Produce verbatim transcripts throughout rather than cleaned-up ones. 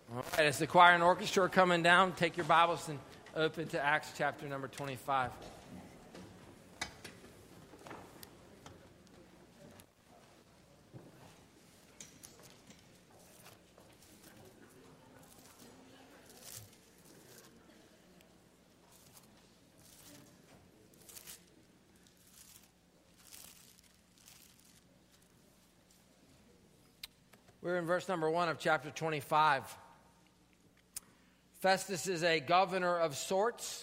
All right, as the choir and orchestra are coming down, take your Bibles and open to Acts chapter number twenty-five. We're in verse number one of chapter twenty-five. Festus is a governor of sorts.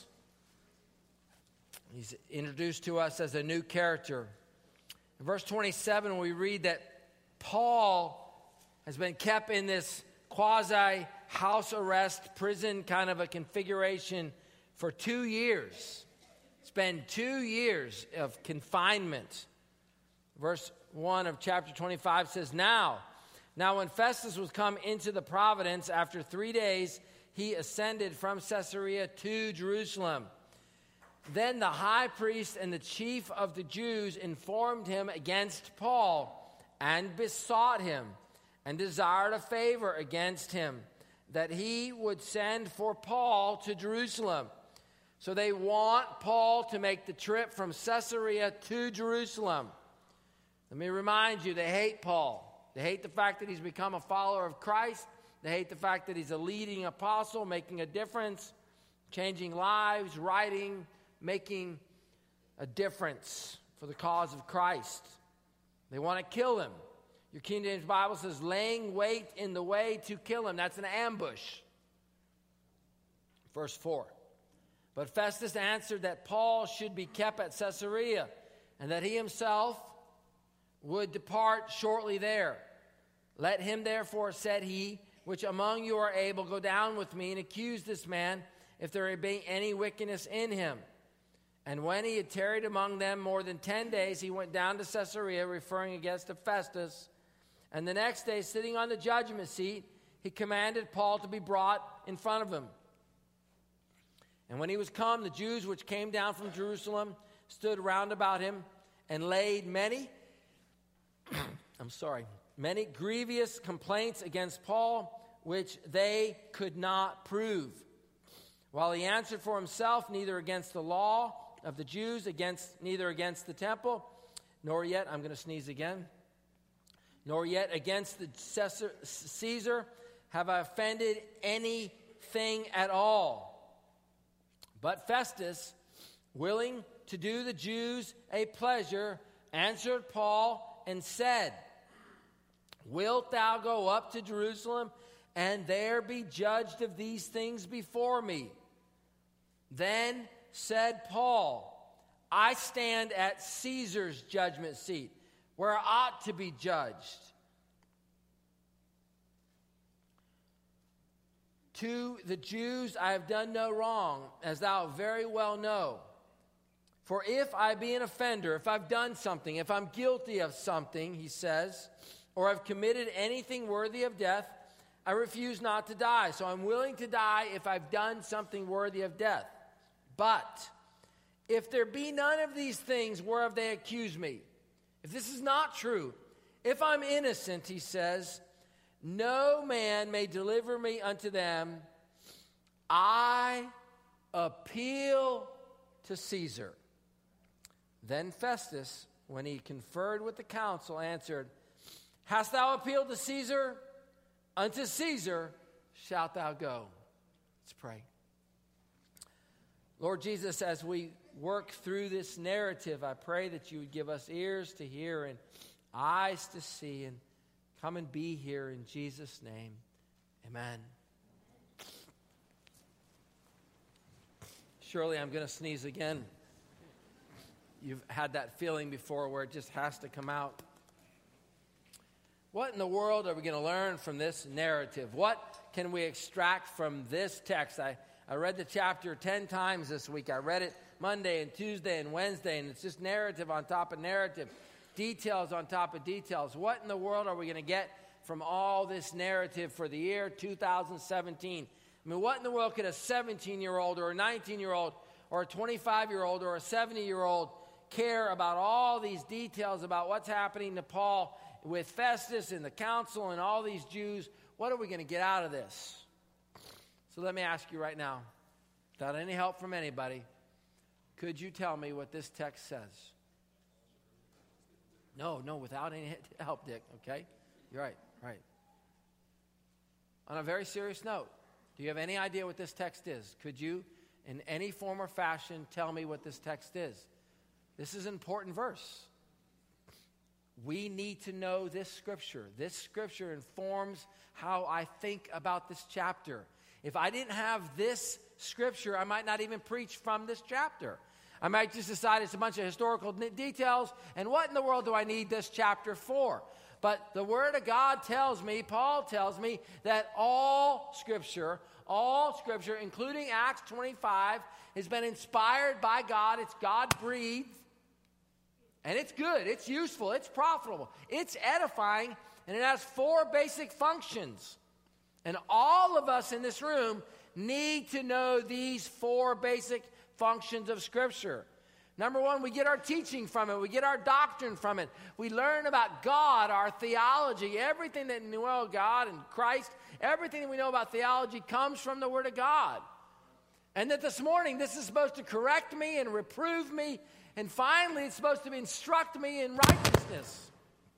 He's introduced to us as a new character. In verse twenty-seven, we read that Paul has been kept in this quasi-house arrest prison kind of a configuration for two years. It's been two years of confinement. Verse one of chapter twenty-five says, Now, now when Festus was come into the province, after three days, he ascended from Caesarea to Jerusalem. Then the high priest and the chief of the Jews informed him against Paul and besought him and desired a favor against him, that he would send for Paul to Jerusalem. So they want Paul to make the trip from Caesarea to Jerusalem. Let me remind you, they hate Paul. They hate the fact that he's become a follower of Christ. They hate the fact that he's a leading apostle, making a difference, changing lives, writing, making a difference for the cause of Christ. They want to kill him. Your King James Bible says, laying wait in the way to kill him. That's an ambush. Verse four. But Festus answered that Paul should be kept at Caesarea, and that he himself would depart shortly there. Let him therefore, said he, which among you are able, go down with me and accuse this man, if there be any wickedness in him. And when he had tarried among them more than ten days, he went down to Caesarea, referring against Festus. And the next day, sitting on the judgment seat, he commanded Paul to be brought in front of him. And when he was come, the Jews which came down from Jerusalem stood round about him and laid many, I'm sorry, many grievous complaints against Paul, which they could not prove. While he answered for himself, neither against the law of the Jews, against neither against the temple, nor yet, I'm going to sneeze again, nor yet against the Caesar have I offended anything at all. But Festus, willing to do the Jews a pleasure, answered Paul and said, Wilt thou go up to Jerusalem and there be judged of these things before me? Then said Paul, I stand at Caesar's judgment seat, where I ought to be judged. To the Jews I have done no wrong, as thou very well know. For if I be an offender, if I've done something, if I'm guilty of something, he says, or have committed anything worthy of death, I refuse not to die. So I'm willing to die if I've done something worthy of death. But if there be none of these things whereof they accuse me, if this is not true, if I'm innocent, he says, no man may deliver me unto them. I appeal to Caesar. Then Festus, when he conferred with the council, answered, Hast thou appealed to Caesar? Unto Caesar shalt thou go. Let's pray. Lord Jesus, as we work through this narrative, I pray that you would give us ears to hear and eyes to see, and come and be here in Jesus' name. Amen. Surely I'm going to sneeze again. You've had that feeling before where it just has to come out. What in the world are we going to learn from this narrative? What can we extract from this text? I, I read the chapter ten times this week. I read it Monday and Tuesday and Wednesday, and it's just narrative on top of narrative, details on top of details. What in the world are we going to get from all this narrative for the year two thousand seventeen? I mean, what in the world could a seventeen-year-old or a nineteen-year-old or a twenty-five-year-old or a seventy-year-old care about all these details about what's happening to Paul with Festus and the council and all these Jews? What are we going to get out of this? So let me ask you right now, without any help from anybody, could you tell me what this text says? No, no, without any help, Dick, okay? You're right, right. On a very serious note, do you have any idea what this text is? Could you, in any form or fashion, tell me what this text is? This is an important verse. We need to know this scripture. This scripture informs how I think about this chapter. If I didn't have this scripture, I might not even preach from this chapter. I might just decide it's a bunch of historical details, and what in the world do I need this chapter for? But the Word of God tells me, Paul tells me, that all Scripture, all Scripture, including Acts twenty-five, has been inspired by God. It's God-breathed, and it's good, it's useful, it's profitable, it's edifying, and it has four basic functions. And all of us in this room need to know these four basic functions of Scripture. Number one, we get our teaching from it. We get our doctrine from it. We learn about God, our theology. Everything that we know of God and Christ, everything that we know about theology comes from the Word of God. And that this morning, this is supposed to correct me and reprove me. And finally, it's supposed to instruct me in righteousness.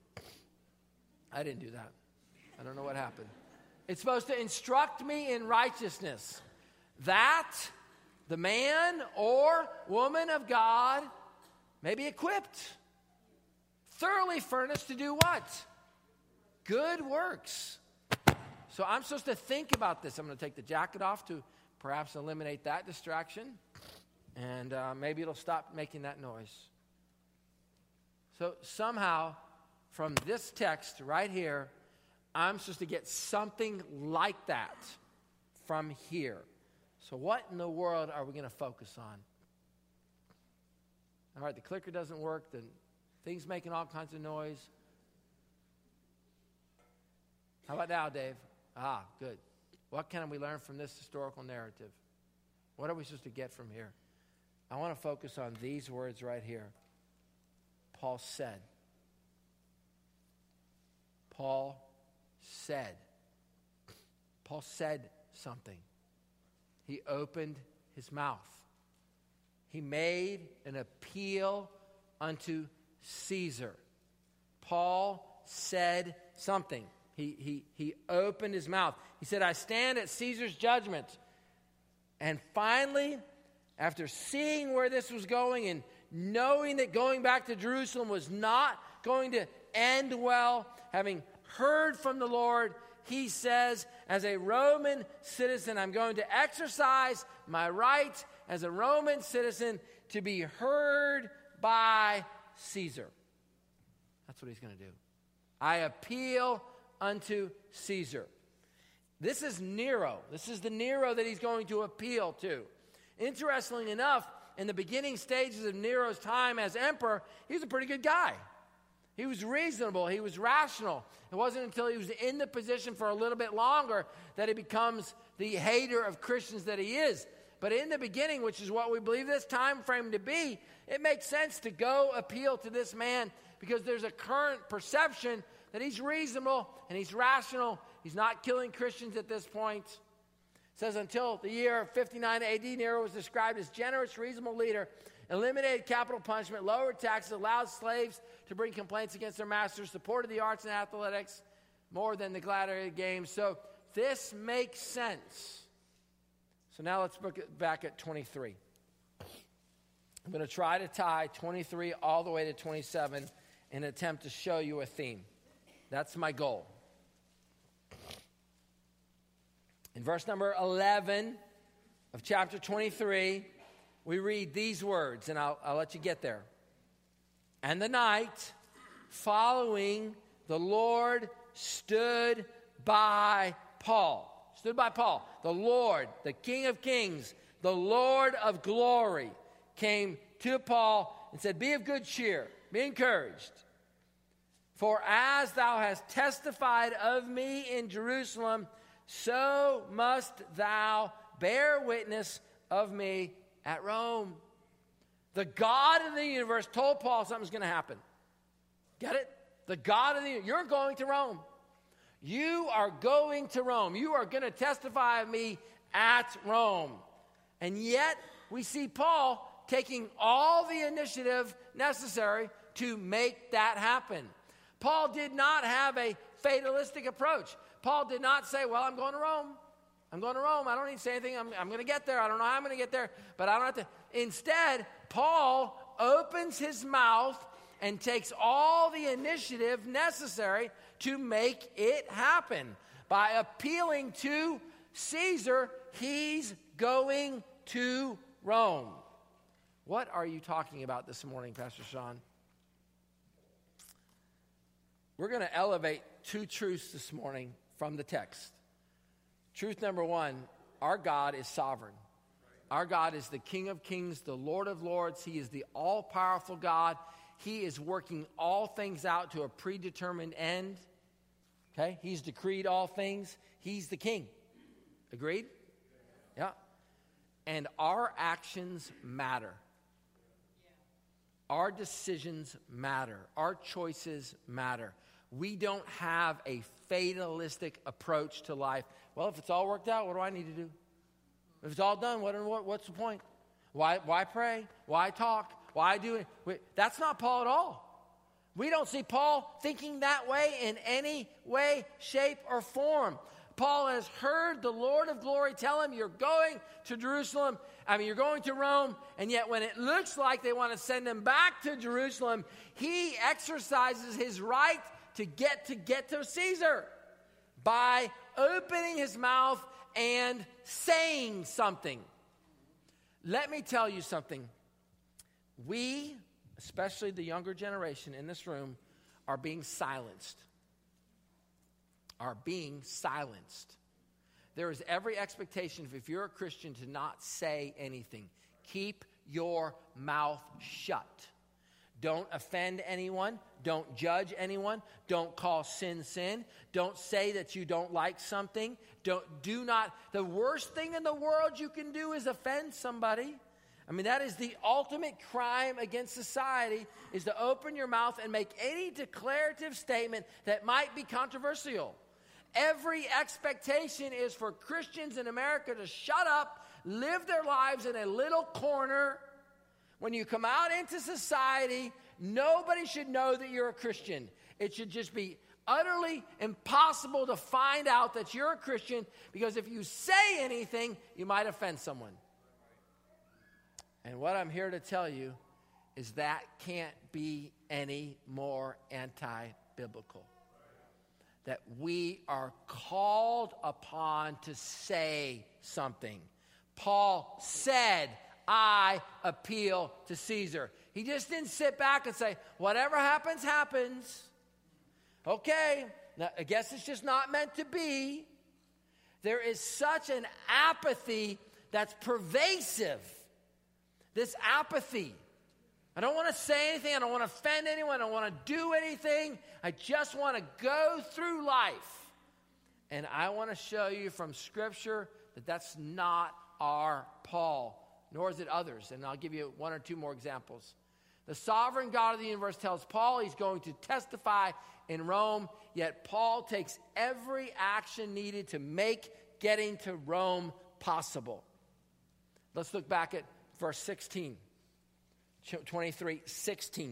I didn't do that. I don't know what happened. It's supposed to instruct me in righteousness. That the man or woman of God may be equipped, thoroughly furnished to do what? Good works. So I'm supposed to think about this. I'm going to take the jacket off to perhaps eliminate that distraction, and uh, maybe it'll stop making that noise. So somehow, from this text right here, I'm supposed to get something like that from here. So what in the world are we going to focus on? All right, the clicker doesn't work. The thing's making all kinds of noise. How about now, Dave? Ah, good. What can we learn from this historical narrative? What are we supposed to get from here? I want to focus on these words right here. Paul said. Paul said. Paul said something. He opened his mouth. He made an appeal unto Caesar. Paul said something. He, he, he opened his mouth. He said, I stand at Caesar's judgment. And finally, after seeing where this was going and knowing that going back to Jerusalem was not going to end well, having heard from the Lord, he says, as a Roman citizen, I'm going to exercise my right as a Roman citizen to be heard by Caesar. That's what he's going to do. I appeal unto Caesar. This is Nero. This is the Nero that he's going to appeal to. Interestingly enough, in the beginning stages of Nero's time as emperor, he was a pretty good guy. He was reasonable. He was rational. It wasn't until he was in the position for a little bit longer that he becomes the hater of Christians that he is. But in the beginning, which is what we believe this time frame to be, it makes sense to go appeal to this man because there's a current perception that he's reasonable and he's rational. He's not killing Christians at this point. It says until the year fifty-nine A D, Nero was described as generous, reasonable leader, eliminated capital punishment, lowered taxes, allowed slaves to bring complaints against their masters, supported the arts and athletics more than the gladiator games. So this makes sense. So now let's look back at twenty-three. I'm going to try to tie twenty-three all the way to twenty-seven in an attempt to show you a theme. That's my goal. In verse number eleven of chapter twenty-three, we read these words, and I'll, I'll let you get there. And the night following, the Lord stood by Paul. Stood by Paul. The Lord, the King of Kings, the Lord of glory, came to Paul and said, be of good cheer, be encouraged. For as thou hast testified of me in Jerusalem, so must thou bear witness of me at Rome. The God of the universe told Paul something's going to happen. Get it? The God of the universe. You're going to Rome. You are going to Rome. You are going to testify of me at Rome. And yet, we see Paul taking all the initiative necessary to make that happen. Paul did not have a fatalistic approach. Paul did not say, well, I'm going to Rome. I'm going to Rome. I don't need to say anything. I'm, I'm going to get there. I don't know how I'm going to get there, but I don't have to. Instead, Paul opens his mouth and takes all the initiative necessary to make it happen. By appealing to Caesar, he's going to Rome. What are you talking about this morning, Pastor Sean? We're going to elevate two truths this morning from the text. Truth number one, our God is sovereign. Our God is the King of kings, the Lord of lords. He is the all-powerful God. He is working all things out to a predetermined end. Okay? He's decreed all things. He's the king. Agreed? Yeah. And our actions matter. Our decisions matter. Our choices matter. We don't have a fatalistic approach to life. Well, if it's all worked out, what do I need to do? If it's all done, what, what, what's the point? Why, why pray? Why talk? Why do it? Wait, that's not Paul at all. We don't see Paul thinking that way in any way, shape, or form. Paul has heard the Lord of glory tell him, you're going to Jerusalem. I mean, you're going to Rome. And yet when it looks like they want to send him back to Jerusalem, he exercises his right to get to get to Caesar by opening his mouth and saying something. Let me tell you something. We, especially the younger generation in this room, are being silenced. Are being silenced. There is every expectation, if you're a Christian, to not say anything. Keep your mouth shut. Don't offend anyone. Don't judge anyone. Don't call sin sin. Don't say that you don't like something. Don't do not. The worst thing in the world you can do is offend somebody. I mean, that is the ultimate crime against society, is to open your mouth and make any declarative statement that might be controversial. Every expectation is for Christians in America to shut up, live their lives in a little corner. When you come out into society, nobody should know that you're a Christian. It should just be utterly impossible to find out that you're a Christian, because if you say anything, you might offend someone. And what I'm here to tell you is that can't be any more anti-biblical. That we are called upon to say something. Paul said, I appeal to Caesar. He just didn't sit back and say, whatever happens, happens. Okay, now, I guess it's just not meant to be. There is such an apathy that's pervasive. This apathy. I don't want to say anything. I don't want to offend anyone. I don't want to do anything. I just want to go through life. And I want to show you from Scripture that that's not our Paul, nor is it others. And I'll give you one or two more examples. The sovereign God of the universe tells Paul he's going to testify in Rome, yet Paul takes every action needed to make getting to Rome possible. Let's look back at verse sixteen. twenty-three, sixteen.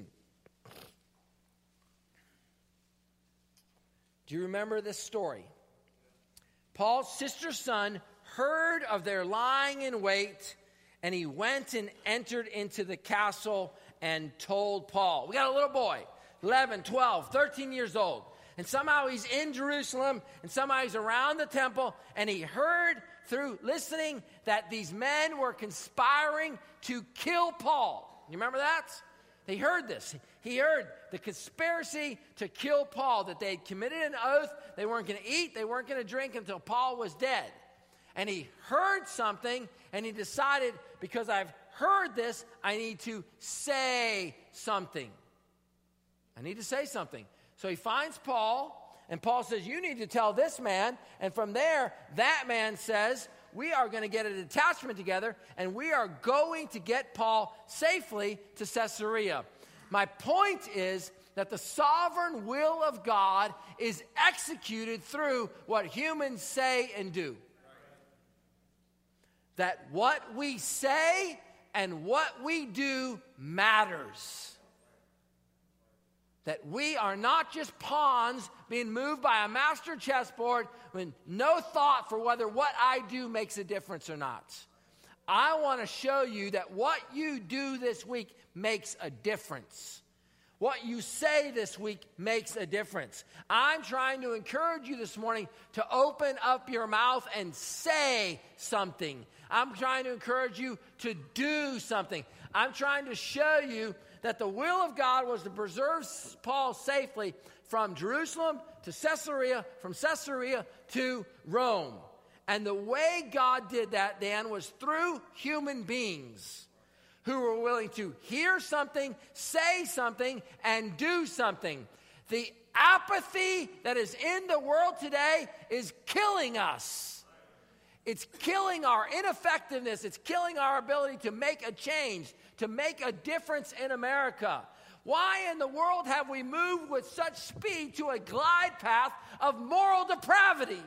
Do you remember this story? Paul's sister's son heard of their lying in wait, and he went and entered into the castle and told Paul. We got a little boy, eleven, twelve, thirteen years old. And somehow he's in Jerusalem, and somehow he's around the temple, and he heard through listening that these men were conspiring to kill Paul. You remember that? He heard this. He heard the conspiracy to kill Paul, that they had committed an oath. They weren't going to eat. They weren't going to drink until Paul was dead. And he heard something, and he decided, because I've heard this, I need to say something. I need to say something. So he finds Paul, and Paul says, you need to tell this man. And from there, that man says, we are going to get a detachment together, and we are going to get Paul safely to Caesarea. My point is that the sovereign will of God is executed through what humans say and do. that what we say and what we do matters. That we are not just pawns being moved by a master chessboard with no thought for whether what I do makes a difference or not. I want to show you that what you do this week makes a difference. What you say this week makes a difference. I'm trying to encourage you this morning to open up your mouth and say something. I'm trying to encourage you to do something. I'm trying to show you that the will of God was to preserve Paul safely from Jerusalem to Caesarea, from Caesarea to Rome. And the way God did that, Dan, was through human beings who were willing to hear something, say something, and do something. The apathy that is in the world today is killing us. It's killing our ineffectiveness. It's killing our ability to make a change, to make a difference in America. Why in the world have we moved with such speed to a glide path of moral depravity?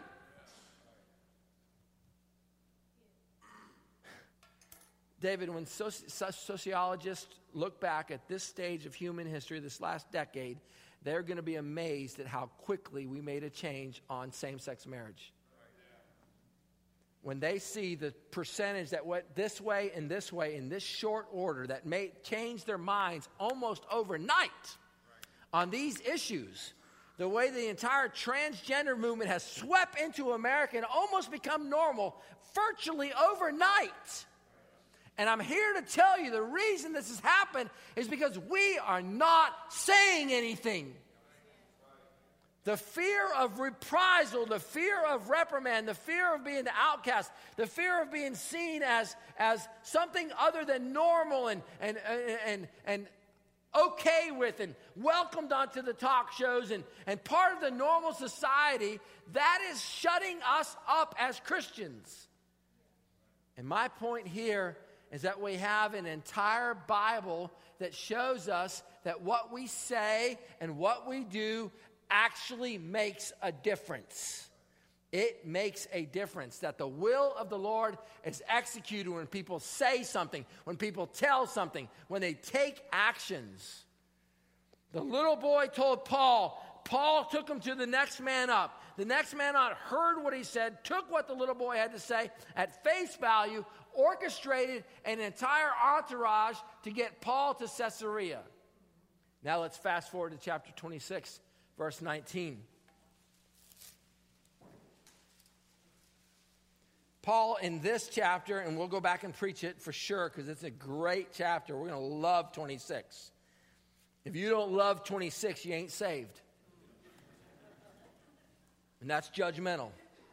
David, when soci- sociologists look back at this stage of human history, this last decade, they're going to be amazed at how quickly we made a change on same-sex marriage. When they see the percentage that went this way and this way in this short order that may change their minds almost overnight on these issues, the way the entire transgender movement has swept into America and almost become normal virtually overnight. And I'm here to tell you the reason this has happened is because we are not saying anything. The fear of reprisal, the fear of reprimand, the fear of being the outcast, the fear of being seen as, as something other than normal and, and, and, and, and okay with and welcomed onto the talk shows and, and part of the normal society, that is shutting us up as Christians. And my point here is that we have an entire Bible that shows us that what we say and what we do actually makes a difference. It makes a difference that the will of the Lord is executed when people say something, when people tell something, when they take actions. The little boy told Paul, Paul took him to the next man up. The next man up heard what he said, took what the little boy had to say at face value, orchestrated an entire entourage to get Paul to Caesarea. Now let's fast forward to chapter twenty-six, verse nineteen. Paul, in this chapter, and we'll go back and preach it for sure because it's a great chapter. We're going to love twenty-six. If you don't love twenty-six, you ain't saved. And that's judgmental.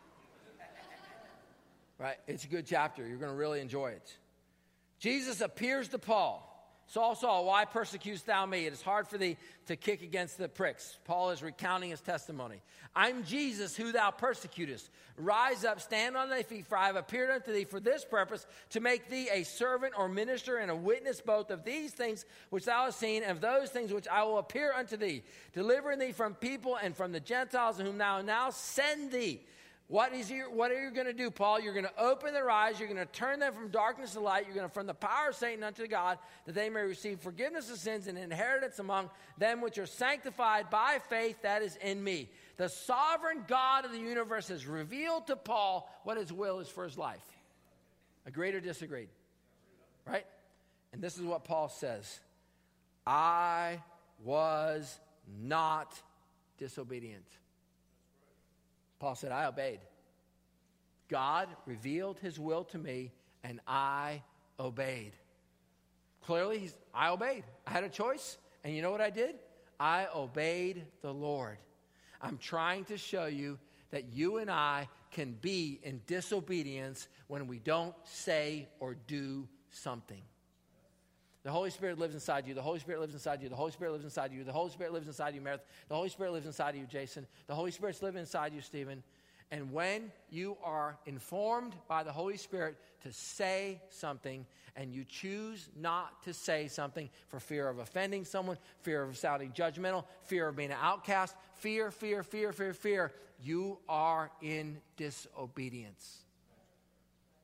Right? It's a good chapter. You're going to really enjoy it. Jesus appears to Paul. Saul, Saul, why persecutest thou me? It is hard for thee to kick against the pricks. Paul is recounting his testimony. I'm Jesus, who thou persecutest. Rise up, stand on thy feet, for I have appeared unto thee for this purpose, to make thee a servant or minister and a witness both of these things which thou hast seen, and of those things which I will appear unto thee, delivering thee from people and from the Gentiles, whom thou now send thee. What is your, what are you going to do, Paul? You're going to open their eyes. You're going to turn them from darkness to light. You're going to from the power of Satan unto God, that they may receive forgiveness of sins and inheritance among them which are sanctified by faith that is in me. The sovereign God of the universe has revealed to Paul what his will is for his life. Agreed or disagreed? Right? And this is what Paul says. I was not disobedient. Paul said, I obeyed. God revealed his will to me, and I obeyed. Clearly, he's, I obeyed. I had a choice, and you know what I did? I obeyed the Lord. I'm trying to show you that you and I can be in disobedience when we don't say or do something. The Holy Spirit lives inside you. The Holy Spirit lives inside you. The Holy Spirit lives inside you. The Holy Spirit lives inside you, Meredith. The Holy Spirit lives inside you, Jason. The Holy Spirit's living inside you, Stephen. And when you are informed by the Holy Spirit to say something and you choose not to say something for fear of offending someone, fear of sounding judgmental, fear of being an outcast, fear, fear, fear, fear, fear, you are in disobedience.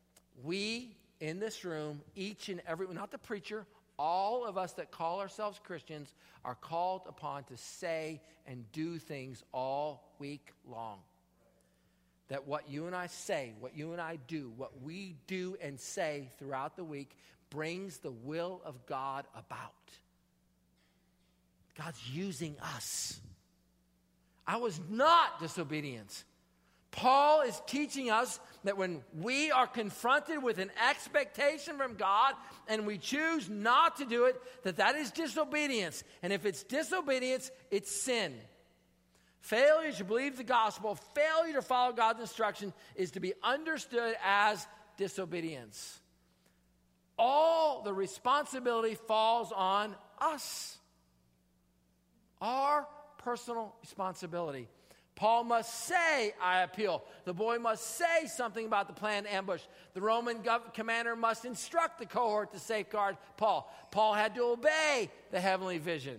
we in this room, each and every, not the preacher, all of us that call ourselves Christians are called upon to say and do things all week long. That what you and I say, what you and I do, what we do and say throughout the week brings the will of God about. God's using us. I was not disobedient. Paul is teaching us that when we are confronted with an expectation from God and we choose not to do it, that that is disobedience. And if it's disobedience, it's sin. Failure to believe the gospel, failure to follow God's instruction is to be understood as disobedience. All the responsibility falls on us. Our personal responsibility. Paul must say, I appeal. The boy must say something about the planned ambush. The Roman gov- commander must instruct the cohort to safeguard Paul. Paul had to obey the heavenly vision.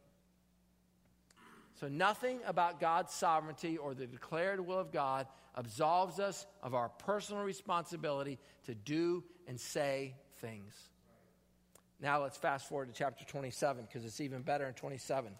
So nothing about God's sovereignty or the declared will of God absolves us of our personal responsibility to do and say things. Now let's fast forward to chapter twenty-seven, because it's even better in twenty-seven.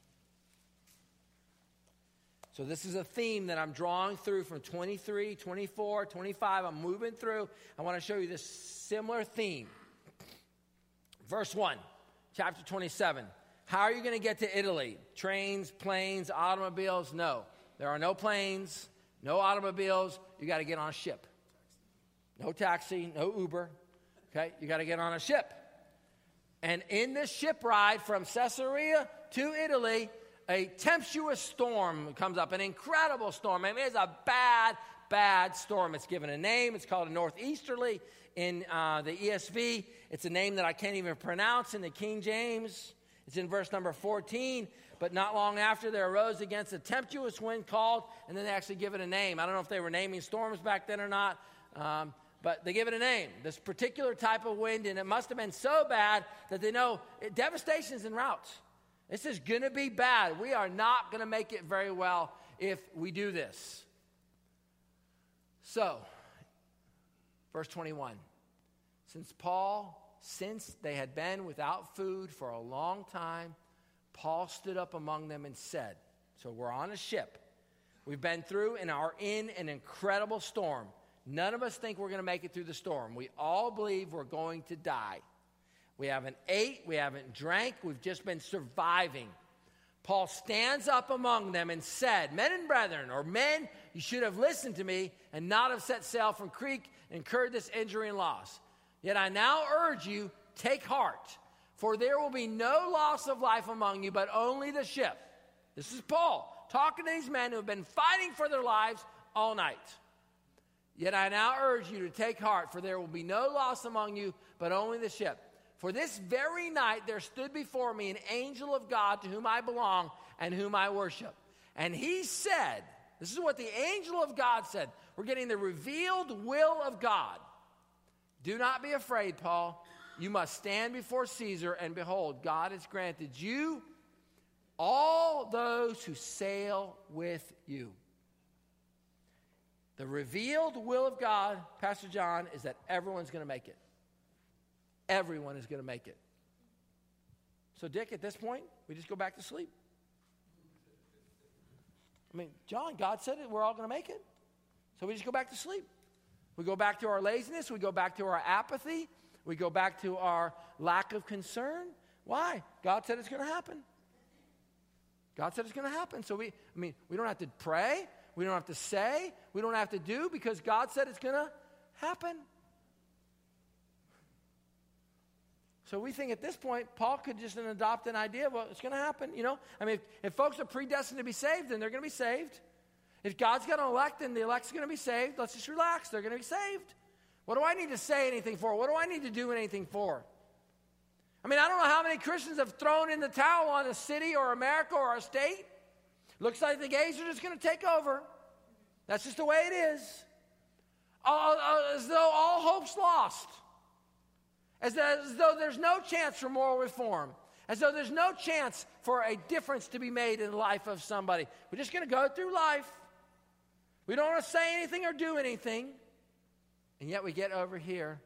So this is a theme that I'm drawing through from twenty-three, twenty-four, twenty-five. I'm moving through. I want to show you this similar theme. Verse one, chapter twenty-seven. How are you going to get to Italy? Trains, planes, automobiles? No. There are no planes, no automobiles. You got to get on a ship. No taxi, no Uber. Okay, you got to get on a ship. And in this ship ride from Caesarea to Italy, a tempestuous storm comes up, an incredible storm. I mean, it's a bad, bad storm. It's given a name. It's called a northeasterly in uh, the E S V. It's a name that I can't even pronounce in the King James. It's in verse number fourteen. But not long after, there arose against a tempestuous wind called, and then they actually give it a name. I don't know if they were naming storms back then or not, um, but they give it a name. This particular type of wind, and it must have been so bad that they know it, devastation is en route. This is going to be bad. We are not going to make it very well if we do this. So, verse twenty-one. Since Paul, since they had been without food for a long time, Paul stood up among them and said, so we're on a ship. We've been through and are in an incredible storm. None of us think we're going to make it through the storm. We all believe we're going to die. We haven't ate, we haven't drank, we've just been surviving. Paul stands up among them and said, men and brethren, or men, you should have listened to me and not have set sail from Crete and incurred this injury and loss. Yet I now urge you, take heart, for there will be no loss of life among you, but only the ship. This is Paul talking to these men who have been fighting for their lives all night. Yet I now urge you to take heart, for there will be no loss among you, but only the ship. For this very night there stood before me an angel of God to whom I belong and whom I worship. And he said, this is what the angel of God said. We're getting the revealed will of God. Do not be afraid, Paul. You must stand before Caesar, and behold, God has granted you all those who sail with you. The revealed will of God, Pastor John, is that everyone's going to make it. Everyone is going to make it. So, Dick, at this point, we just go back to sleep. I mean, John, God said it, we're all going to make it. So we just go back to sleep. We go back to our laziness. We go back to our apathy. We go back to our lack of concern. Why? God said it's going to happen. God said it's going to happen. So we, I mean, we don't have to pray. We don't have to say. We don't have to do, because God said it's going to happen. So we think at this point, Paul could just adopt an idea of what it's going to happen. You know, I mean, if, if folks are predestined to be saved, then they're going to be saved. If God's going to elect, then the elect's going to be saved. Let's just relax. They're going to be saved. What do I need to say anything for? What do I need to do anything for? I mean, I don't know how many Christians have thrown in the towel on a city or America or a state. Looks like the gays are just going to take over. That's just the way it is. As though all hope's lost. As, as though there's no chance for moral reform. As though there's no chance for a difference to be made in the life of somebody. We're just going to go through life. We don't want to say anything or do anything. And yet we get over here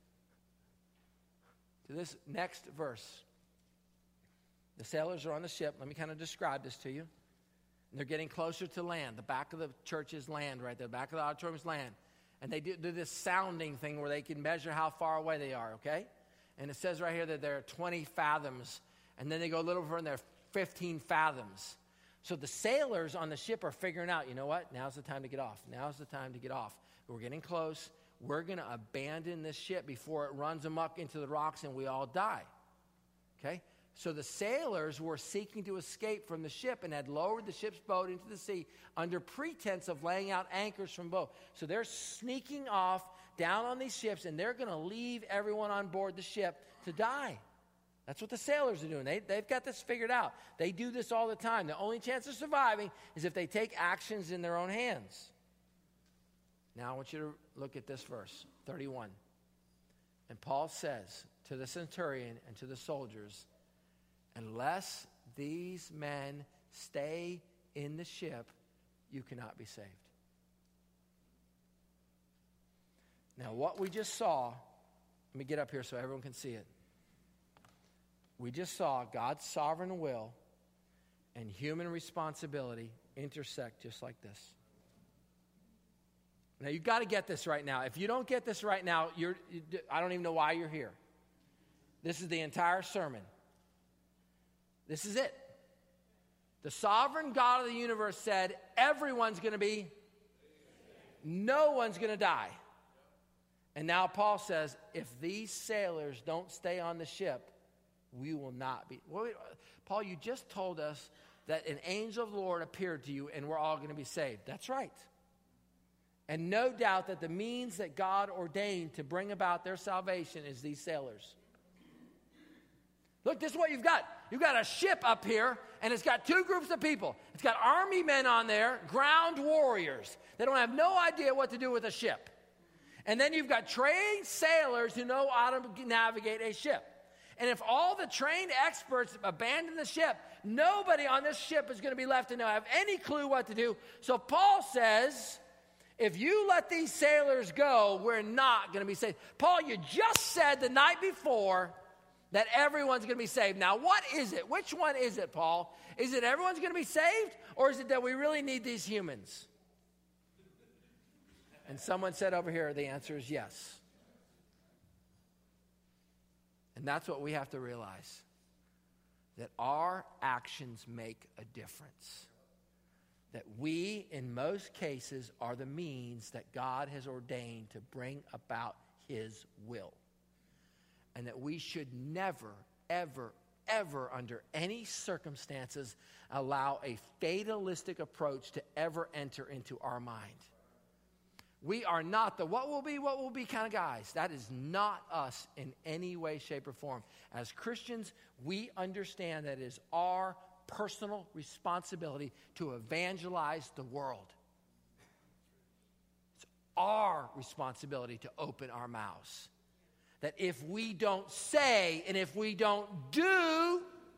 to this next verse. The sailors are on the ship. Let me kind of describe this to you. And they're getting closer to land. The back of the church is land right there. The back of the auditorium is land. And they do, do this sounding thing where they can measure how far away they are, okay? And it says right here that they're twenty fathoms. And then they go a little further and they're fifteen fathoms. So the sailors on the ship are figuring out, you know what? Now's the time to get off. Now's the time to get off. We're getting close. We're going to abandon this ship before it runs amok into the rocks and we all die. Okay? So the sailors were seeking to escape from the ship and had lowered the ship's boat into the sea under pretense of laying out anchors from both. So they're sneaking off down on these ships, and they're going to leave everyone on board the ship to die. That's what the sailors are doing. They, they've got this figured out. They do this all the time. The only chance of surviving is if they take actions in their own hands. Now I want you to look at this verse, thirty-one. And Paul says to the centurion and to the soldiers, unless these men stay in the ship, you cannot be saved. Now, what we just saw, let me get up here so everyone can see it. We just saw God's sovereign will and human responsibility intersect just like this. Now, you've got to get this right now. If you don't get this right now, you're, you, I don't even know why you're here. This is the entire sermon. This is it. The sovereign God of the universe said, everyone's going to be, no one's going to die. And now Paul says, if these sailors don't stay on the ship, we will not be. Well, wait, Paul, you just told us that an angel of the Lord appeared to you and we're all going to be saved. That's right. And no doubt that the means that God ordained to bring about their salvation is these sailors. Look, this is what you've got. You've got a ship up here, and it's got two groups of people. It's got army men on there, ground warriors. They don't have no idea what to do with a ship. And then you've got trained sailors who know how to navigate a ship. And if all the trained experts abandon the ship, nobody on this ship is going to be left to know, have any clue what to do. So Paul says, if you let these sailors go, we're not going to be saved. Paul, you just said the night before that everyone's going to be saved. Now, what is it? Which one is it, Paul? Is it everyone's going to be saved, or is it that we really need these humans? And someone said over here, the answer is yes. And that's what we have to realize, that our actions make a difference. That we, in most cases, are the means that God has ordained to bring about his will. And that we should never, ever, ever, under any circumstances, allow a fatalistic approach to ever enter into our mind. We are not the what will be, what will be kind of guys. That is not us in any way, shape, or form. As Christians, we understand that it is our personal responsibility to evangelize the world. It's our responsibility to open our mouths. That if we don't say and if we don't do,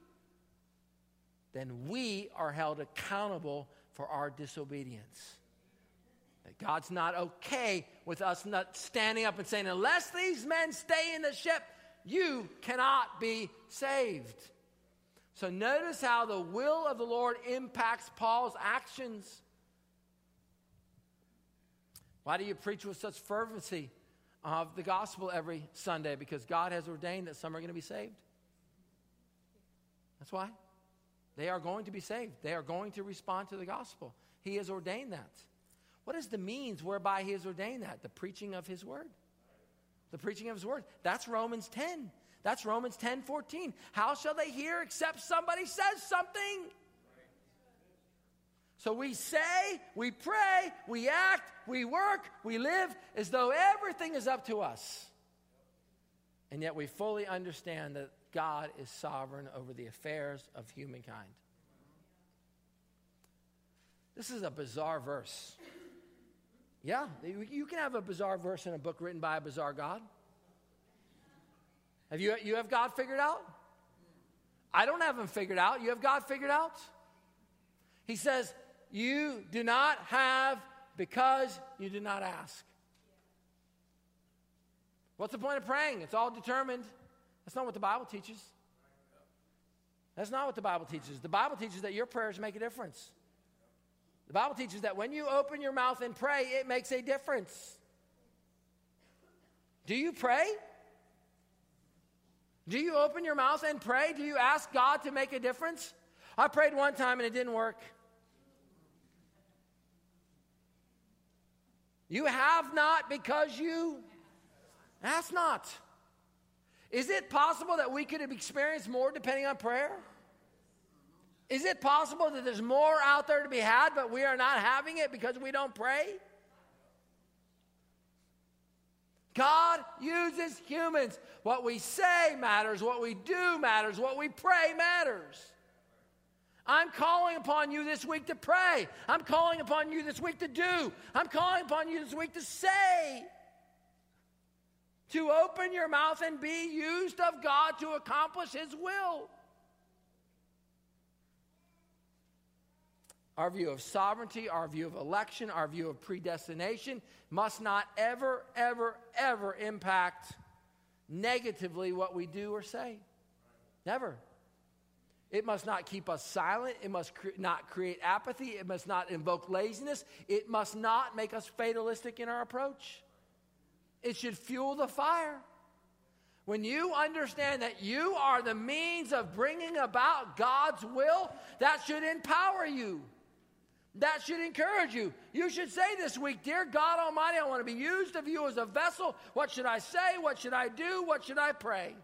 then we are held accountable for our disobedience. That God's not okay with us not standing up and saying, unless these men stay in the ship, you cannot be saved. So notice how the will of the Lord impacts Paul's actions. Why do you preach with such fervency of the gospel every Sunday? Because God has ordained that some are going to be saved. That's why. They are going to be saved. They are going to respond to the gospel. He has ordained that. What is the means whereby he has ordained that? The preaching of his word. The preaching of his word. That's Romans ten. That's Romans ten fourteen. How shall they hear except somebody says something? So we say, we pray, we act, we work, we live as though everything is up to us. And yet we fully understand that God is sovereign over the affairs of humankind. This is a bizarre verse. Yeah, you can have a bizarre verse in a book written by a bizarre God. Have you, you have God figured out? I don't have him figured out. You have God figured out? He says, you do not have because you do not ask. What's the point of praying? It's all determined. That's not what the Bible teaches. That's not what the Bible teaches. The Bible teaches that your prayers make a difference. The Bible teaches that when you open your mouth and pray, it makes a difference. Do you pray? Do you open your mouth and pray? Do you ask God to make a difference? I prayed one time and it didn't work. You have not because you ask not. Is it possible that we could have experienced more depending on prayer? Is it possible that there's more out there to be had, but we are not having it because we don't pray? God uses humans. What we say matters. What we do matters. What we pray matters. I'm calling upon you this week to pray. I'm calling upon you this week to do. I'm calling upon you this week to say. To open your mouth and be used of God to accomplish His will. Our view of sovereignty, our view of election, our view of predestination must not ever, ever, ever impact negatively what we do or say. Never. It must not keep us silent. It must cre- not create apathy. It must not invoke laziness. It must not make us fatalistic in our approach. It should fuel the fire. When you understand that you are the means of bringing about God's will, that should empower you. That should encourage you. You should say this week, dear God Almighty, I want to be used of you as a vessel. What should I say? What should I do? What should I pray?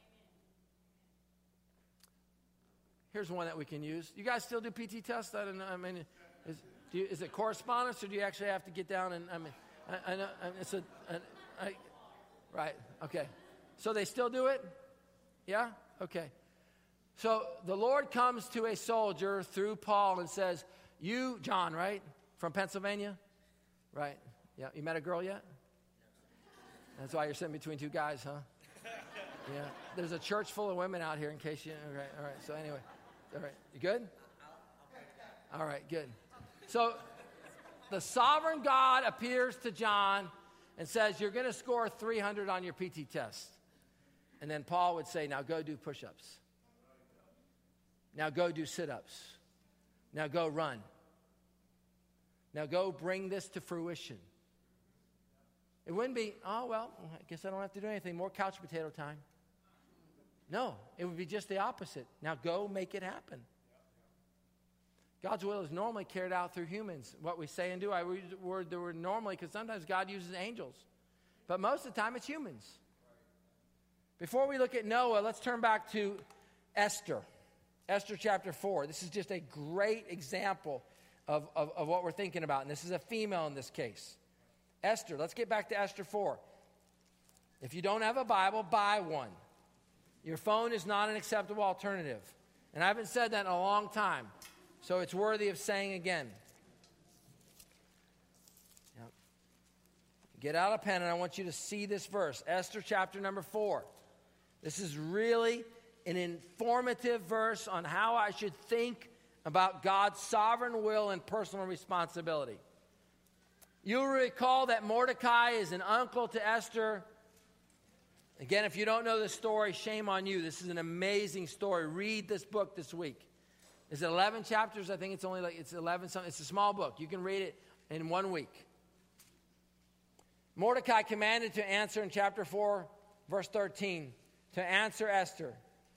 Here's one that we can use. You guys still do P T tests? I don't know. I mean, is, do you, is it correspondence or do you actually have to get down and, I mean, I, I know it's a, a I, right, okay. So they still do it? Yeah? Okay. So the Lord comes to a soldier through Paul and says, you, John, right? From Pennsylvania? Right. Yeah. You met a girl yet? That's why you're sitting between two guys, huh? Yeah. There's a church full of women out here in case you, all right, all right. So anyway, all right. You good? All right, good. So the sovereign God appears to John and says, you're going to score three hundred on your P T test. And then Paul would say, now go do push-ups. Now go do sit-ups. Now go run. Now go bring this to fruition. It wouldn't be, oh, well, I guess I don't have to do anything. More couch potato time. No, it would be just the opposite. Now go make it happen. God's will is normally carried out through humans. What we say and do, I use the word, the word normally because sometimes God uses angels. But most of the time it's humans. Before we look at Noah, let's turn back to Esther. Esther chapter four. This is just a great example of, of, of what we're thinking about. And this is a female in this case. Esther, let's get back to Esther four. If you don't have a Bible, buy one. Your phone is not an acceptable alternative. And I haven't said that in a long time. So it's worthy of saying again. Yep. Get out a pen and I want you to see this verse. Esther chapter number four. This is really an informative verse on how I should think about God's sovereign will and personal responsibility. You'll recall that Mordecai is an uncle to Esther. Again, if you don't know the story, shame on you. This is an amazing story. Read this book this week. Is it eleven chapters? I think it's only like, it's eleven something. It's a small book. You can read it in one week. Mordecai commanded to answer in chapter four, verse thirteen, to answer Esther.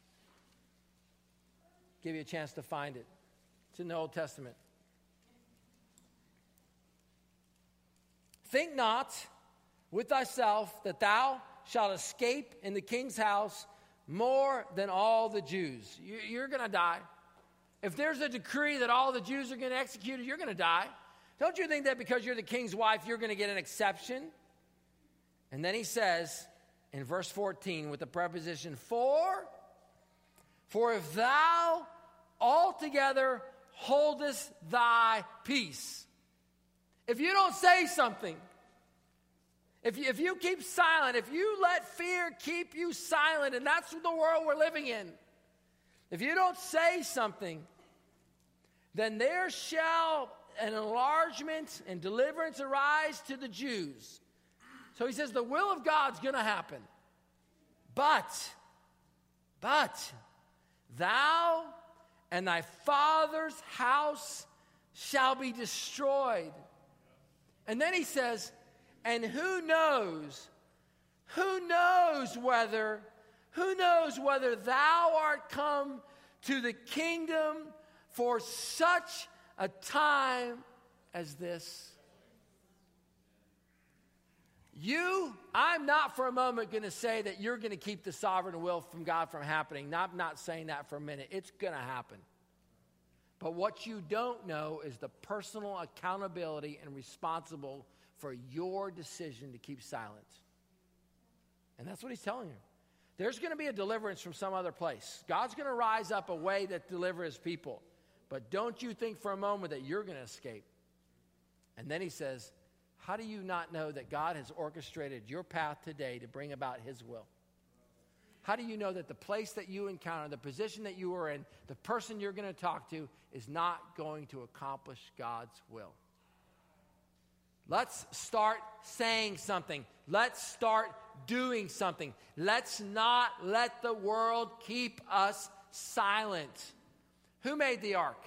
Give you a chance to find it. It's in the Old Testament. Think not with thyself that thou shalt escape in the king's house more than all the Jews. You, you're going to die. If there's a decree that all the Jews are going to execute, you're going to die. Don't you think that because you're the king's wife, you're going to get an exception? And then he says in verse fourteen with the preposition for, for if thou altogether holdest thy peace. If you don't say something, if you, if you keep silent, if you let fear keep you silent, and that's the world we're living in, if you don't say something, then there shall an enlargement and deliverance arise to the Jews, So he says the will of God's going to happen. But, but, thou and thy father's house shall be destroyed. And then he says, and who knows, who knows whether, who knows whether thou art come to the kingdom for such a time as this. You, I'm not for a moment going to say that you're going to keep the sovereign will from God from happening. I'm not saying that for a minute. It's going to happen. But what you don't know is the personal accountability and responsible for your decision to keep silent. And that's what he's telling you. There's going to be a deliverance from some other place. God's going to rise up a way that delivers his people. But don't you think for a moment that you're going to escape. And then he says, how do you not know that God has orchestrated your path today to bring about his will? How do you know that the place that you encounter, the position that you are in, the person you're going to talk to is not going to accomplish God's will? Let's start saying something. Let's start doing something. Let's not let the world keep us silent. Who made the ark?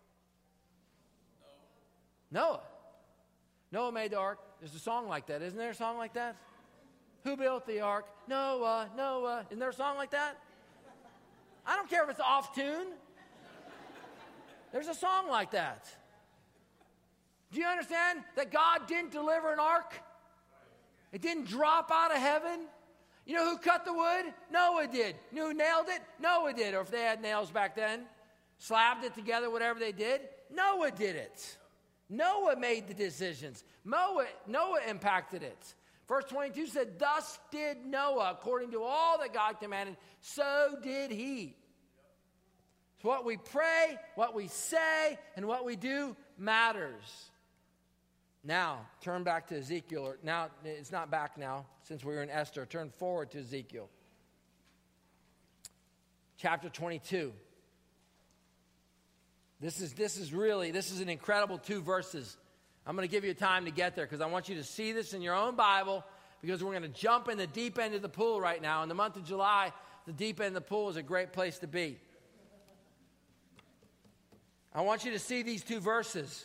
Noah. Noah made the ark. There's a song like that. Isn't there a song like that? Who built the ark? Noah, Noah. Isn't there a song like that? I don't care if it's off tune. There's a song like that. Do you understand that God didn't deliver an ark? It didn't drop out of heaven. You know who cut the wood? Noah did. You know who nailed it? Noah did. Or if they had nails back then, slabbed it together, whatever they did, Noah did it. Noah made the decisions. Noah, Noah impacted it. Verse twenty-two said, thus did Noah, according to all that God commanded, so did he. So what we pray, what we say, and what we do matters. Now, turn back to Ezekiel. Or now, it's not back now, since we were in Esther. Turn forward to Ezekiel. Chapter twenty-two. This is, this is really, this is an incredible two verses. I'm going to give you time to get there because I want you to see this in your own Bible because we're going to jump in the deep end of the pool right now. In the month of July, the deep end of the pool is a great place to be. I want you to see these two verses.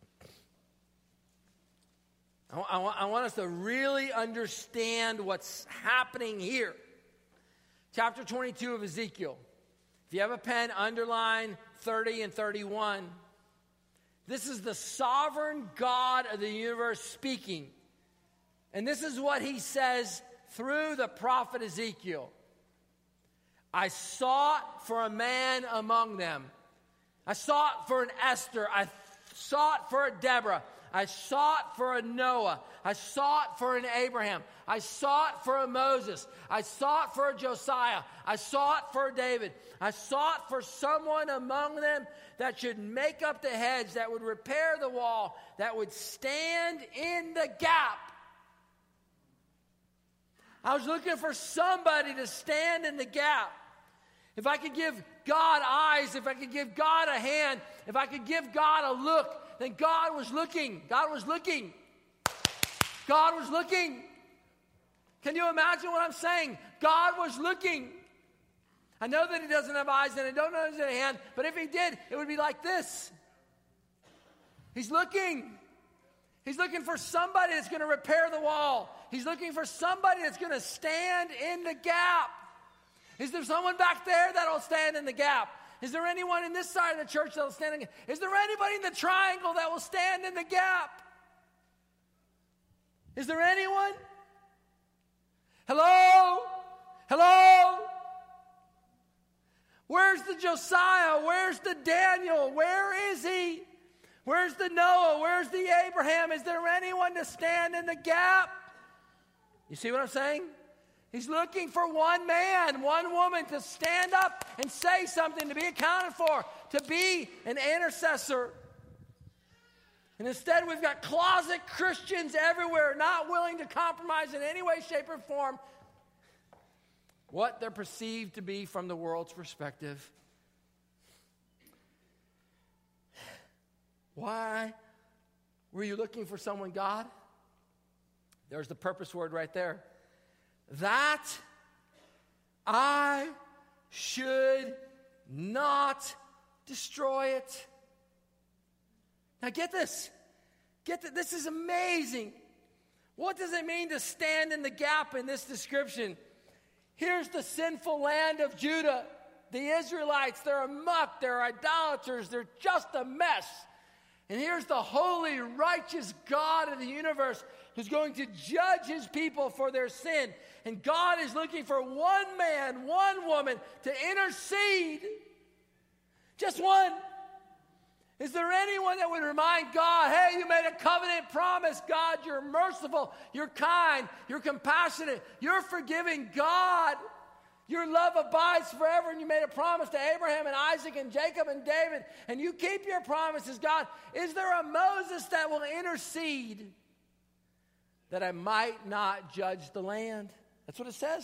I, I, I want us to really understand what's happening here. Chapter twenty-two of Ezekiel. If you have a pen, underline thirty and thirty-one. This is the sovereign God of the universe speaking. And this is what he says through the prophet Ezekiel. I sought for a man among them. I sought for an Esther. I sought for a Deborah. I sought for a Noah. I sought for an Abraham. I sought for a Moses. I sought for a Josiah. I sought for a David. I sought for someone among them that should make up the hedge, that would repair the wall, that would stand in the gap. I was looking for somebody to stand in the gap. If I could give God eyes, if I could give God a hand, if I could give God a look, then God was looking. God was looking. God was looking. Can you imagine what I'm saying? God was looking. I know that he doesn't have eyes and I don't know if he has a hand, but if he did, it would be like this. He's looking. He's looking for somebody that's going to repair the wall. He's looking for somebody that's going to stand in the gap. Is there someone back there that'll stand in the gap? Is there anyone in this side of the church that will stand in the gap? Is there anybody in the triangle that will stand in the gap? Is there anyone? Hello? Hello? Where's the Josiah? Where's the Daniel? Where is he? Where's the Noah? Where's the Abraham? Is there anyone to stand in the gap? You see what I'm saying? He's looking for one man, one woman to stand up and say something, to be accounted for, to be an intercessor. And instead we've got closet Christians everywhere, not willing to compromise in any way, shape, or form what they're perceived to be from the world's perspective. Why were you looking for someone, God? There's the purpose word right there. That I should not destroy it. Now get this. Get this. This is amazing. What does it mean to stand in the gap in this description? Here's the sinful land of Judah. The Israelites, they're amok, they're idolaters, they're just a mess. And here's the holy, righteous God of the universe who's going to judge his people for their sin. And God is looking for one man, one woman to intercede. Just one. Is there anyone that would remind God, hey, you made a covenant promise. God, you're merciful, you're kind, you're compassionate, you're forgiving. God, your love abides forever, and you made a promise to Abraham and Isaac and Jacob and David, and you keep your promises, God. Is there a Moses that will intercede that I might not judge the land? That's what it says.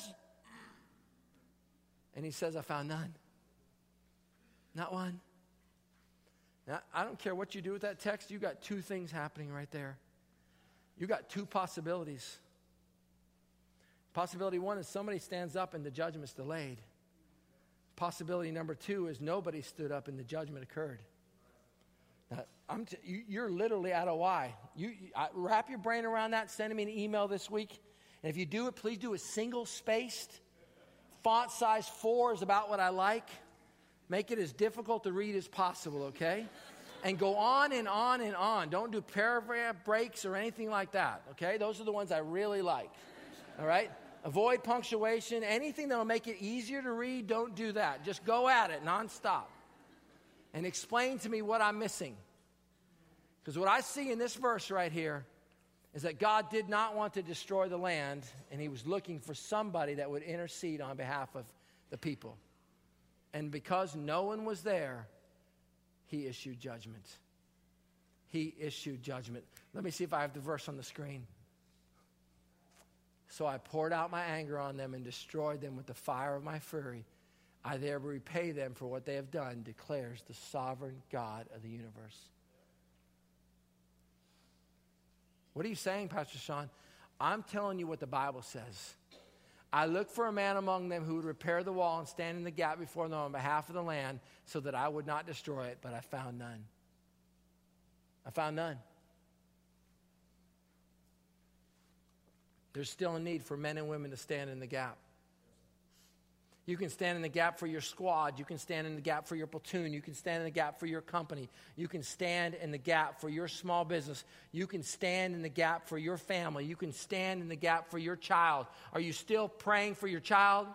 And he says, I found none. Not one. Now, I don't care what you do with that text. You got two things happening right there. You got two possibilities. Possibility one is somebody stands up and the judgment's delayed. Possibility number two is nobody stood up and the judgment occurred. Now, I'm t- you, you're literally at a why. You, you I, wrap your brain around that. Send me an email this week. And if you do it, please do it single-spaced. Font size four is about what I like. Make it as difficult to read as possible, okay? And go on and on and on. Don't do paragraph breaks or anything like that, okay? Those are the ones I really like, all right? Avoid punctuation. Anything that will make it easier to read, don't do that. Just go at it nonstop. And explain to me what I'm missing. Because what I see in this verse right here is that God did not want to destroy the land, and he was looking for somebody that would intercede on behalf of the people. And because no one was there, he issued judgment. He issued judgment. Let me see if I have the verse on the screen. So I poured out my anger on them and destroyed them with the fire of my fury. I thereby repay them for what they have done, declares the sovereign God of the universe. What are you saying, Pastor Sean? I'm telling you what the Bible says. I looked for a man among them who would repair the wall and stand in the gap before them on behalf of the land so that I would not destroy it, but I found none. I found none. There's still a need for men and women to stand in the gap. You can stand in the gap for your squad. You can stand in the gap for your platoon. You can stand in the gap for your company. You can stand in the gap for your small business. You can stand in the gap for your family. You can stand in the gap for your child. Are you still praying for your child?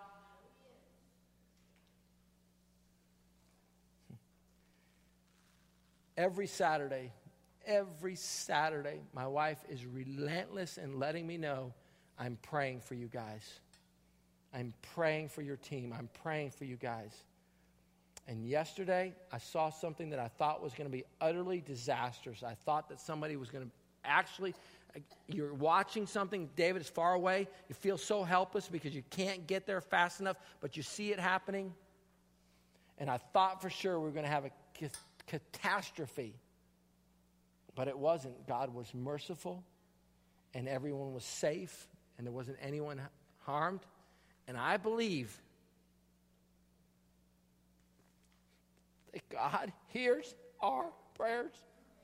Every Saturday, every Saturday, my wife is relentless in letting me know I'm praying for you guys. I'm praying for your team. I'm praying for you guys. And yesterday, I saw something that I thought was going to be utterly disastrous. I thought that somebody was going to actually, you're watching something, David is far away. You feel so helpless because you can't get there fast enough, but you see it happening. And I thought for sure we were going to have a ca- catastrophe. But it wasn't. God was merciful, and everyone was safe, and there wasn't anyone harmed. And I believe that God hears our prayers.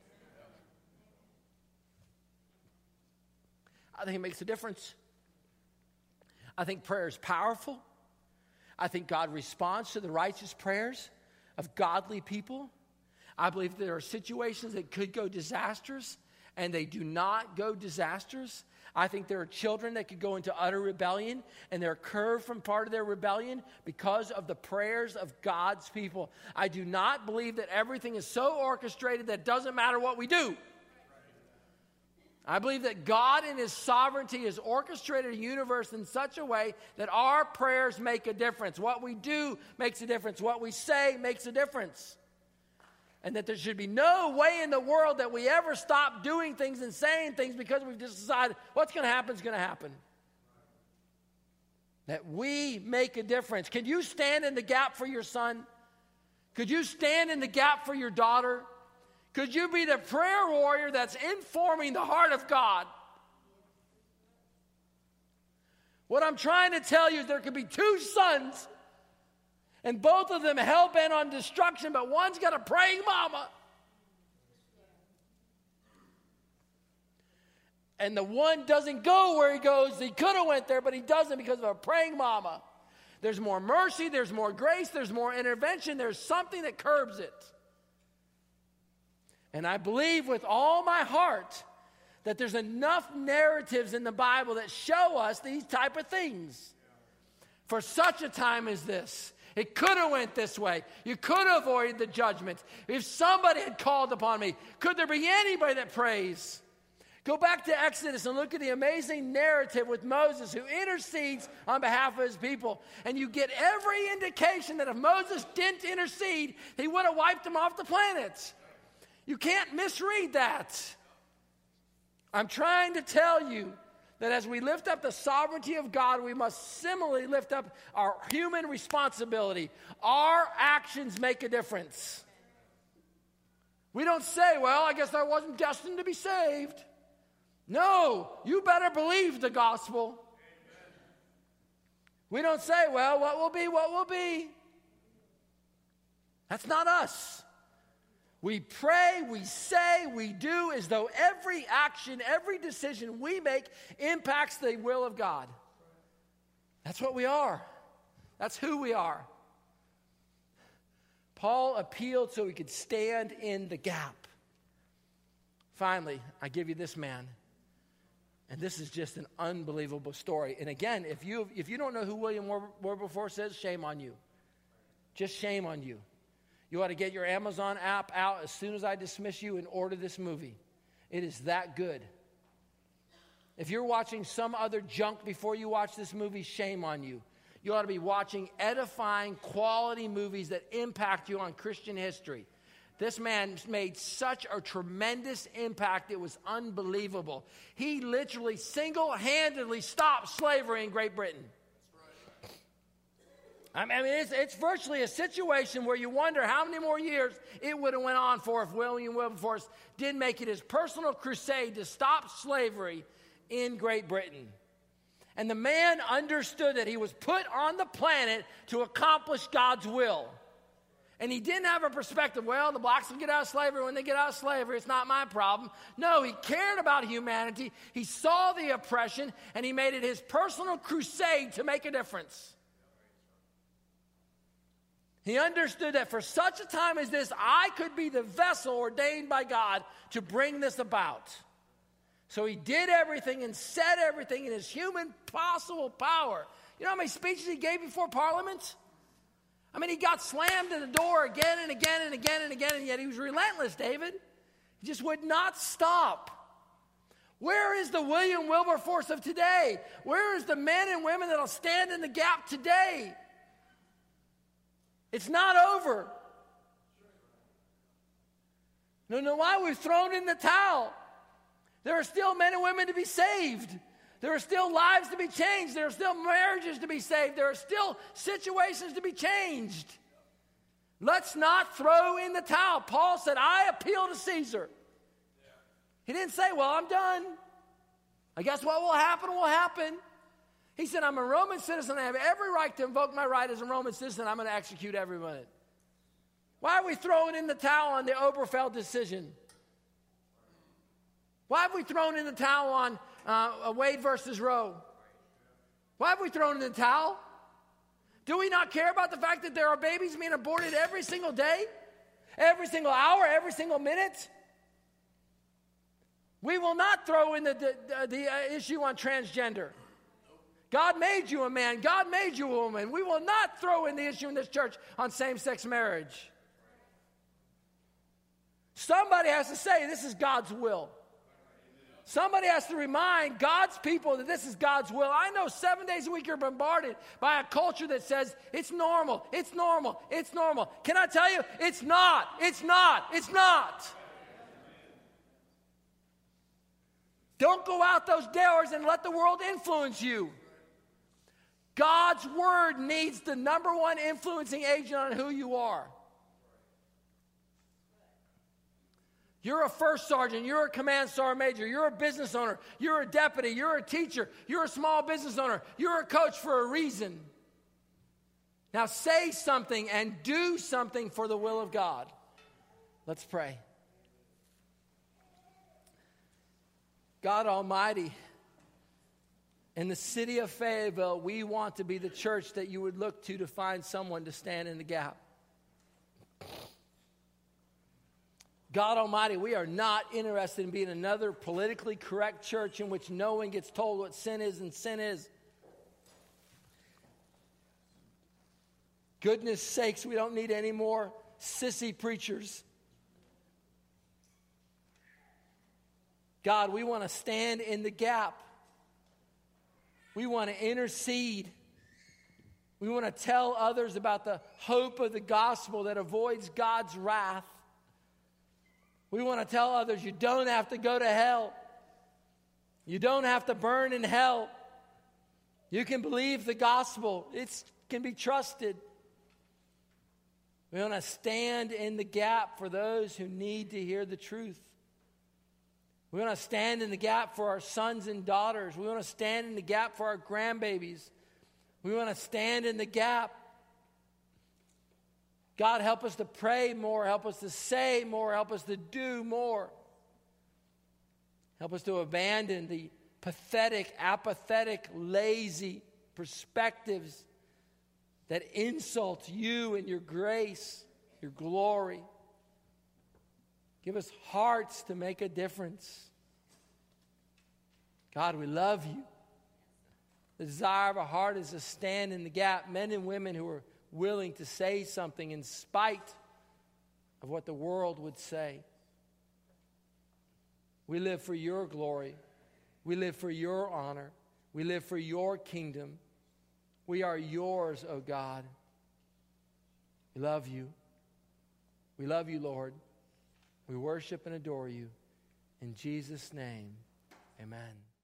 I think it makes a difference. I think prayer is powerful. I think God responds to the righteous prayers of godly people. I believe there are situations that could go disastrous, and they do not go disastrous. I think there are children that could go into utter rebellion, and they're curved from part of their rebellion because of the prayers of God's people. I do not believe that everything is so orchestrated that it doesn't matter what we do. I believe that God in his sovereignty has orchestrated a universe in such a way that our prayers make a difference. What we do makes a difference. What we say makes a difference. And that there should be no way in the world that we ever stop doing things and saying things because we've just decided what's going to happen is going to happen. That we make a difference. Can you stand in the gap for your son? Could you stand in the gap for your daughter? Could you be the prayer warrior that's informing the heart of God? What I'm trying to tell you is there could be two sons, and both of them hell-bent on destruction, but one's got a praying mama. And the one doesn't go where he goes. He could have went there, but he doesn't because of a praying mama. There's more mercy, there's more grace, there's more intervention. There's something that curbs it. And I believe with all my heart that there's enough narratives in the Bible that show us these type of things. For such a time as this. It could have went this way. You could have avoided the judgment. If somebody had called upon me, could there be anybody that prays? Go back to Exodus and look at the amazing narrative with Moses who intercedes on behalf of his people. And you get every indication that if Moses didn't intercede, he would have wiped them off the planet. You can't misread that. I'm trying to tell you that as we lift up the sovereignty of God, we must similarly lift up our human responsibility. Our actions make a difference. We don't say, well, I guess I wasn't destined to be saved. No, you better believe the gospel. Amen. We don't say, well, what will be, what will be. That's not us. We pray, we say, we do as though every action, every decision we make impacts the will of God. That's what we are. That's who we are. Paul appealed so he could stand in the gap. Finally, I give you this man. And this is just an unbelievable story. And again, if you if you don't know who William Wilberforce is, shame on you. Just shame on you. You ought to get your Amazon app out as soon as I dismiss you and order this movie. It is that good. If you're watching some other junk before you watch this movie, shame on you. You ought to be watching edifying, quality movies that impact you on Christian history. This man made such a tremendous impact, it was unbelievable. He literally single-handedly stopped slavery in Great Britain. I mean, it's, it's virtually a situation where you wonder how many more years it would have went on for if William Wilberforce did make it his personal crusade to stop slavery in Great Britain. And the man understood that he was put on the planet to accomplish God's will. And he didn't have a perspective, well, the blacks will get out of slavery when they get out of slavery. It's not my problem. No, he cared about humanity. He saw the oppression, and he made it his personal crusade to make a difference. He understood that for such a time as this, I could be the vessel ordained by God to bring this about. So he did everything and said everything in his human possible power. You know how many speeches he gave before Parliament? I mean, he got slammed in the door again and again and again and again, and yet he was relentless, David. He just would not stop. Where is the William Wilberforce of today? Where is the men and women that will stand in the gap today? It's not over. No, no, why? We've thrown in the towel. There are still men and women to be saved. There are still lives to be changed. There are still marriages to be saved. There are still situations to be changed. Let's not throw in the towel. Paul said, I appeal to Caesar. He didn't say, well, I'm done. I guess what will happen will happen. He said, I'm a Roman citizen. I have every right to invoke my right as a Roman citizen. I'm going to execute everyone. Why are we throwing in the towel on the Oberfeld decision? Why have we thrown in the towel on uh, Wade versus Roe? Why have we thrown in the towel? Do we not care about the fact that there are babies being aborted every single day? Every single hour? Every single minute? We will not throw in the, the, the uh, issue on transgender. God made you a man. God made you a woman. We will not throw in the issue in this church on same-sex marriage. Somebody has to say this is God's will. Somebody has to remind God's people that this is God's will. I know seven days a week you're bombarded by a culture that says it's normal, it's normal, it's normal. Can I tell you? It's not, it's not, it's not. Don't go out those doors and let the world influence you. God's word needs the number one influencing agent on who you are. You're a first sergeant. You're a command sergeant major. You're a business owner. You're a deputy. You're a teacher. You're a small business owner. You're a coach for a reason. Now say something and do something for the will of God. Let's pray. God Almighty, in the city of Fayetteville, we want to be the church that you would look to to find someone to stand in the gap. God Almighty, we are not interested in being another politically correct church in which no one gets told what sin is and sin is. Goodness sakes, we don't need any more sissy preachers. God, we want to stand in the gap. We want to intercede. We want to tell others about the hope of the gospel that avoids God's wrath. We want to tell others you don't have to go to hell. You don't have to burn in hell. You can believe the gospel. It can be trusted. We want to stand in the gap for those who need to hear the truth. We want to stand in the gap for our sons and daughters. We want to stand in the gap for our grandbabies. We want to stand in the gap. God, help us to pray more. Help us to say more. Help us to do more. Help us to abandon the pathetic, apathetic, lazy perspectives that insult you and your grace, your glory. Give us hearts to make a difference. God, we love you. The desire of our heart is to stand in the gap. Men and women who are willing to say something in spite of what the world would say. We live for your glory. We live for your honor. We live for your kingdom. We are yours, O God. We love you. We love you, Lord. We worship and adore you. In Jesus' name, amen.